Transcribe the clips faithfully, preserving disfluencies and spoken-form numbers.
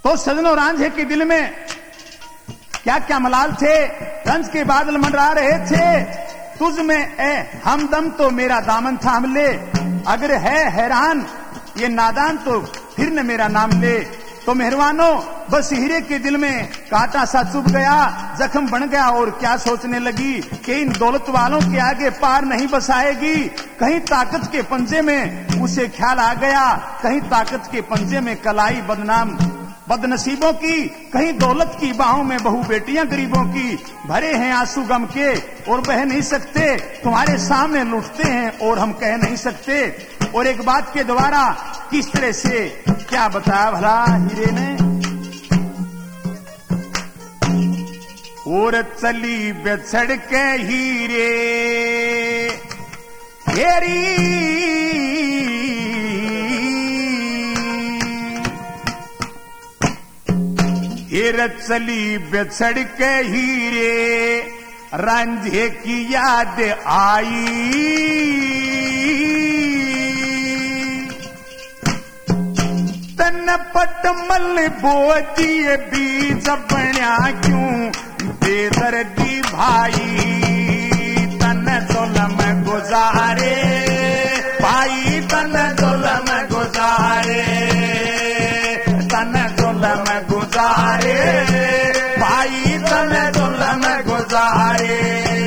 तो सजनों रांझे के दिल में क्या क्या मलाल थे, रंज के बादल मंडरा रहे थे। तुझ में ए हमदम तो मेरा दामन थाम ले, अगर है हैरान ये नादान तो फिर न मेरा नाम ले। तो मेहरबानों बस हीरे के दिल में कांटा सा चुभ गया, जख्म बन गया और क्या सोचने लगी कि इन दौलत वालों के आगे पार नहीं बसाएगी। कहीं ताकत के पंजे में उसे ख्याल आ गया, कहीं ताकत के पंजे में कलाई बदनाम बदनसीबों की, कहीं दौलत की बाहों में बहु बेटियां गरीबों की। भरे हैं आंसू गम के और बह नहीं सकते, तुम्हारे सामने लुटते हैं और हम कह नहीं सकते। और एक बात के द्वारा किस तरह से क्या बताया भला हीरे ने। और चली बिछड़ के हीरे हेरी हीरे चली बिछड़ के हीरे, रांझे की याद आई। तन पटमल बोझिए बीज बण्या क्यों बेदर्दी भाई। तन जुल्म गुजारे भाई, तन जुल्म गुजारे, तन जुल्म गुजारे भाई, तन जुल्म गुजारे।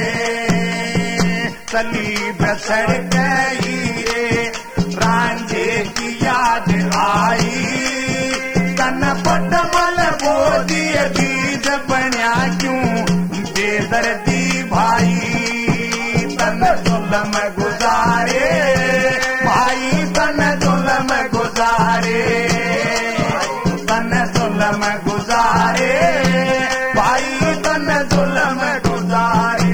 चली बिछड़ के हीरे, रांझे की याद आई। तन पटमल बोझिए बीज बण्या क्यों बेदर्दी भाई। तन जुल्म गुजारे भाई, तन जुल्म गुजारे, तन जुल्म गुजारे भाई, तन जुल्म गुजारे।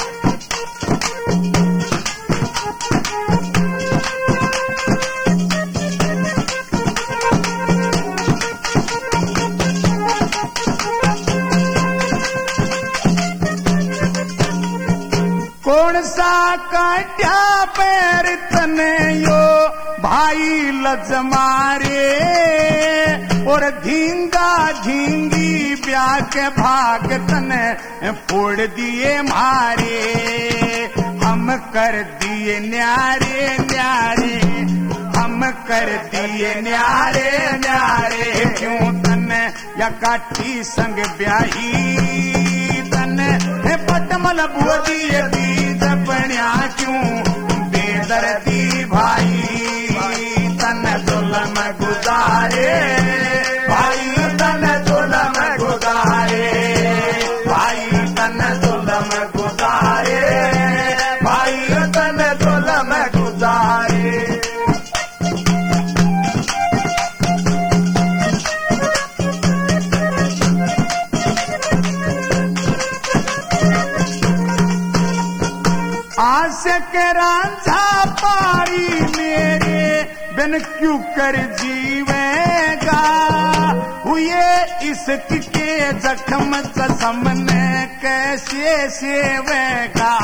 कौन सा काट्या पैर तने यो भाई लज मारे। और धींगा झींगी ब्याह के भाग तने फोड़ दिए मारे। हम कर दिए न्यारे न्यारे, हम कर दिए न्यारे न्यारे। क्यों तने या काठी संग ब्याही, तने पटमल बोझिए बीज बण्या क्यों बेदर्दी भाई। तन जुल्म गुजारे भाई, तन जुल्म गुजारे भाई, तन जुल्म गुजारे भाई, तन जुल्म गुजारे। आशिक रांझा पारी मेरे बिन क्यों कर जीवेगा। हुए इश्क के जख्म जख्म ने कैसे सेवेगा।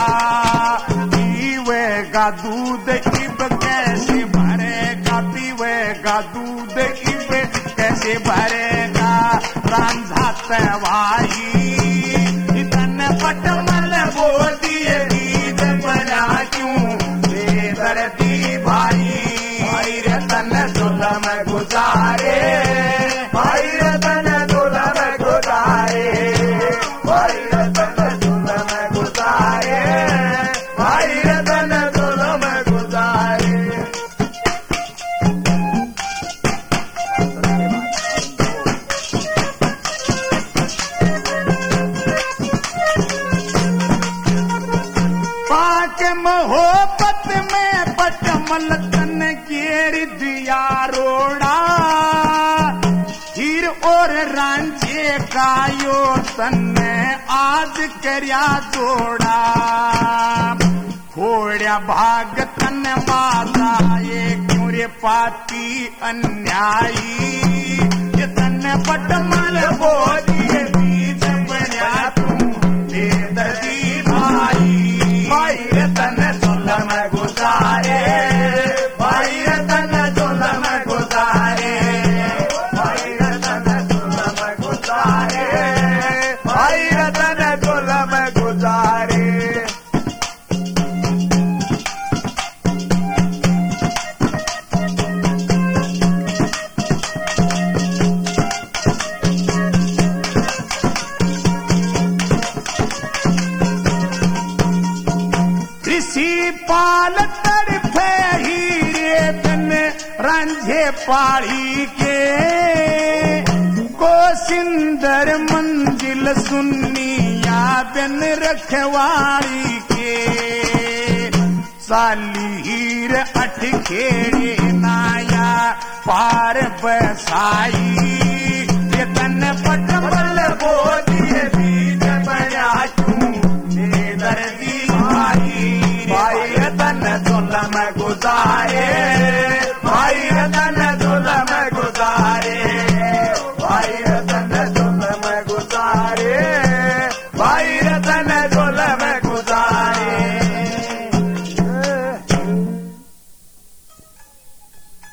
पीवेगा दूध इब कैसे भरेगा, पीवेगा दूध इब कैसे भरेगा। रांझा तवाही तन पटमल बोझिए बीज बण्या क्यों बेदर्दी भाई। तन जुल्म गुजारे भाई, तन जुल्म गुजारे भाई, तन जुल्म गुजारे भाई, तन जुल्म गुजारे। पाक मोहब्बत में पटमल तन घेर दिया रोड़ा। हीर और रांझे का यो तन्ने आज करया जोड़ा। फोड़या भाग तन माता ये क्यों रे पाती अन्यायी। ये तन पटमल बोझिए बीज बण्या तू बेदर्दी भाई। भाई तन जुल्म गुजारे भाई, तन जुल्म गुजारे भाई, तन जुल्म पाड़ी के को सिंदर मंजिल सुनिया बिन रखवाड़ी के सालीर अठ खेड़े नाया पार बसाई